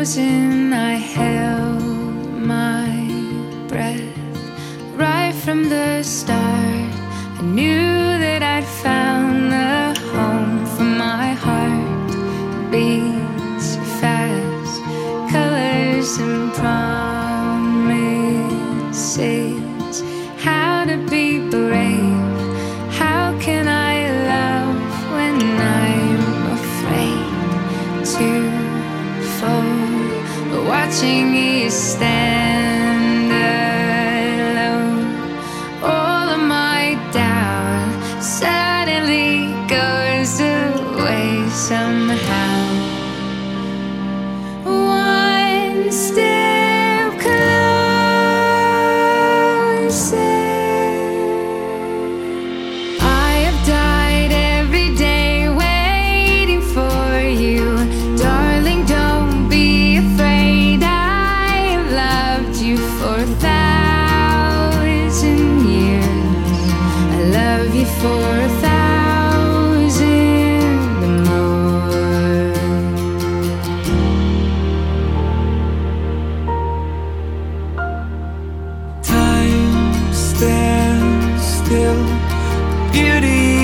frozen, I held my breath. Right from the start, I knew that I'd found the home for my heart. Beats fast, colors and promises. How to be brave, how can I love when I'm afraid to fall? Watching you stand alone, all of my doubt suddenly goes away somehow. One step closer. I have died every day waiting for you. Darling, don't be afraid. I have loved you for 1,000 years. I love you for 1,000 more. Time stands still, beauty